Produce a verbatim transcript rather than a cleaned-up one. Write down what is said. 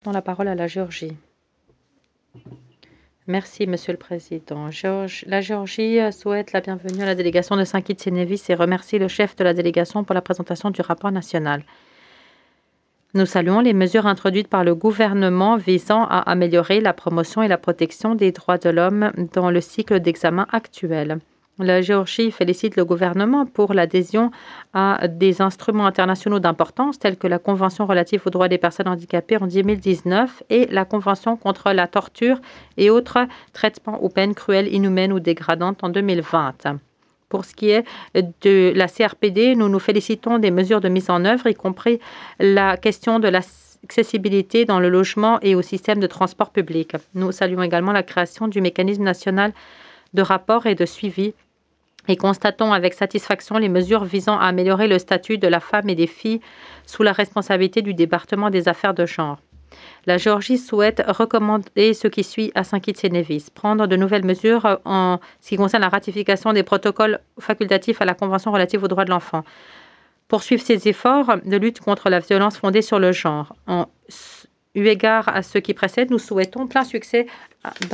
Donnons la parole à la Géorgie. Merci, Monsieur le Président. Géorge- La Géorgie euh, souhaite la bienvenue à la délégation de Saint-Kitts-et-Nevis et remercie le chef de la délégation pour la présentation du rapport national. Nous saluons les mesures introduites par le gouvernement visant à améliorer la promotion et la protection des droits de l'homme dans le cycle d'examen actuel. La Géorgie félicite le gouvernement pour l'adhésion à des instruments internationaux d'importance tels que la Convention relative aux droits des personnes handicapées en deux mille dix-neuf et la Convention contre la torture et autres traitements ou peines cruelles, inhumaines ou dégradantes en deux mille vingt. Pour ce qui est de la C R P D, nous nous félicitons des mesures de mise en œuvre, y compris la question de l'accessibilité dans le logement et au système de transport public. Nous saluons également la création du mécanisme national de rapport et de suivi et constatons avec satisfaction les mesures visant à améliorer le statut de la femme et des filles sous la responsabilité du département des affaires de genre. La Géorgie souhaite recommander ce qui suit à Saint-Kitts-et-Nevis, prendre de nouvelles mesures en ce qui concerne la ratification des protocoles facultatifs à la Convention relative aux droits de l'enfant, poursuivre ses efforts de lutte contre la violence fondée sur le genre. En eu égard à ce qui précède, nous souhaitons plein succès dans